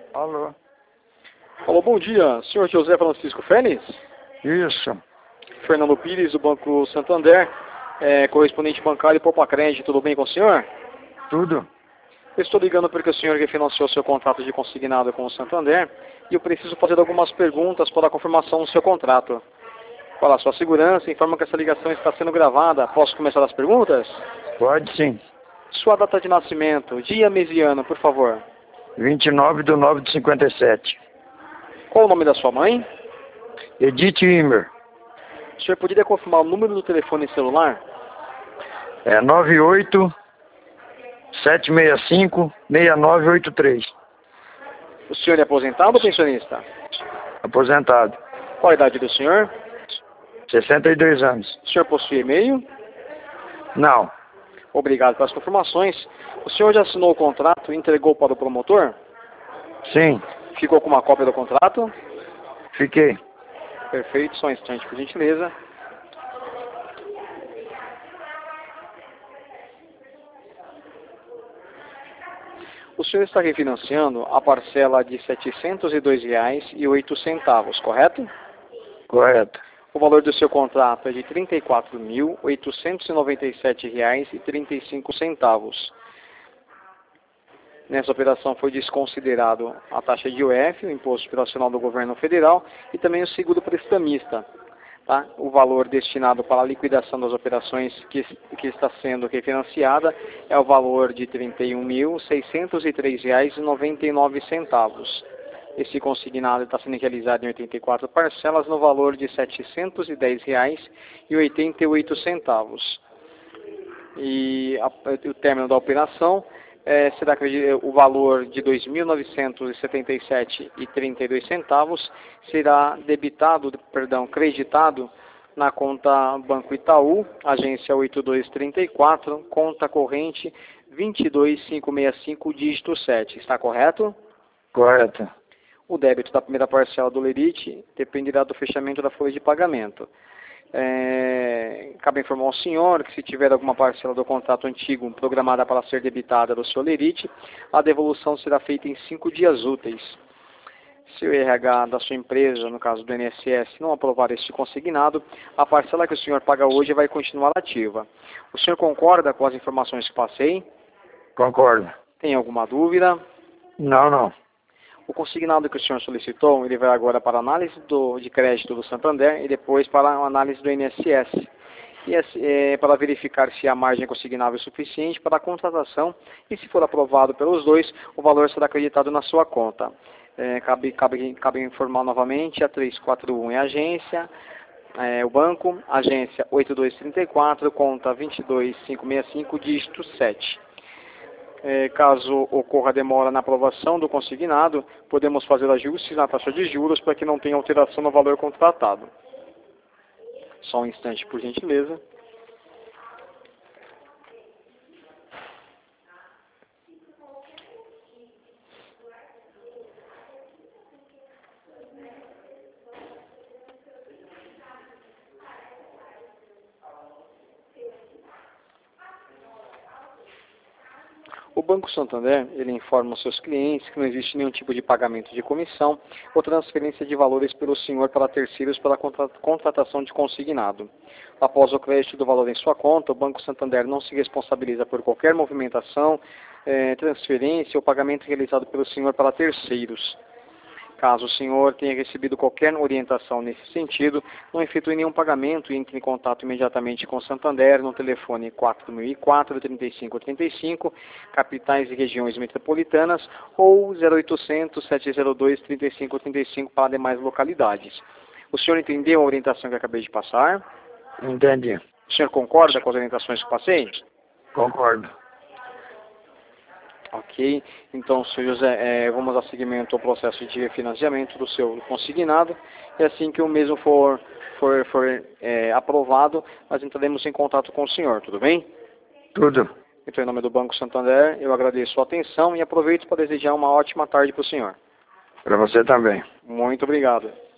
Alô? Alô, bom dia. Senhor José Francisco Félix? Isso. Fernando Pires, do Banco Santander, correspondente bancário e Poupa Crédito. Tudo bem com o senhor? Tudo? Eu estou ligando porque o senhor refinanciou seu contrato de consignado com o Santander e eu preciso fazer algumas perguntas para a confirmação do seu contrato. Para a sua segurança, informo que essa ligação está sendo gravada. Posso começar as perguntas? Pode sim. Sua data de nascimento, dia, mês e ano, por favor. 29/9/57. Qual o nome da sua mãe? Edith Imer. O senhor poderia confirmar o número do telefone celular? É 98-765-6983. O senhor é aposentado ou pensionista? Aposentado. Qual a idade do senhor? 62 anos. O senhor possui e-mail? Não. Obrigado pelas confirmações. O senhor já assinou o contrato e entregou para o promotor? Sim. Ficou com uma cópia do contrato? Fiquei. Perfeito, só um instante, por gentileza. O senhor está refinanciando a parcela de R$ 702,08, correto? Correto. O valor do seu contrato é de R$ 34.897,35. Nessa operação foi desconsiderado a taxa de IOF, o Imposto Operacional do Governo Federal, e também o seguro prestamista. Tá? O valor destinado para a liquidação das operações que está sendo refinanciada é o valor de R$ 31.603,99. Esse consignado está sendo realizado em 84 parcelas no valor de R$ 710,88. E o término da operação será que o valor de R$ 2.977,32 será creditado na conta Banco Itaú, agência 8234, conta corrente 22565, dígito 7. Está correto? Correto. O débito da primeira parcela do Lerite dependerá do fechamento da folha de pagamento. Cabe informar ao senhor que se tiver alguma parcela do contrato antigo programada para ser debitada do seu Lerite, a devolução será feita em 5 dias úteis. Se o RH da sua empresa, no caso do INSS, não aprovar este consignado, a parcela que o senhor paga hoje vai continuar ativa. O senhor concorda com as informações que passei? Concordo. Tem alguma dúvida? Não. O consignado que o senhor solicitou, ele vai agora para a análise de crédito do Santander e depois para a análise do INSS. E para verificar se a margem consignável é suficiente para a contratação e, se for aprovado pelos dois, o valor será acreditado na sua conta. Cabe informar novamente, a 341 é a agência, o banco, agência 8234, conta 22565, dígito 7. Caso ocorra demora na aprovação do consignado, podemos fazer ajustes na taxa de juros para que não tenha alteração no valor contratado. Só um instante, por gentileza. O Banco Santander, ele informa aos seus clientes que não existe nenhum tipo de pagamento de comissão ou transferência de valores pelo senhor para terceiros pela contratação de consignado. Após o crédito do valor em sua conta, o Banco Santander não se responsabiliza por qualquer movimentação, transferência ou pagamento realizado pelo senhor para terceiros. Caso o senhor tenha recebido qualquer orientação nesse sentido, não efetue nenhum pagamento e entre em contato imediatamente com o Santander no telefone 4004-3535, capitais e regiões metropolitanas, ou 0800-702-3535 para demais localidades. O senhor entendeu a orientação que eu acabei de passar? Entendi. O senhor concorda com as orientações que passei? Concordo. Ok, então, senhor José, vamos dar seguimento ao processo de refinanciamento do seu consignado, e assim que o mesmo for aprovado, nós entraremos em contato com o senhor, tudo bem? Tudo. Então, em nome do Banco Santander, eu agradeço a sua atenção e aproveito para desejar uma ótima tarde para o senhor. Para você também. Muito obrigado.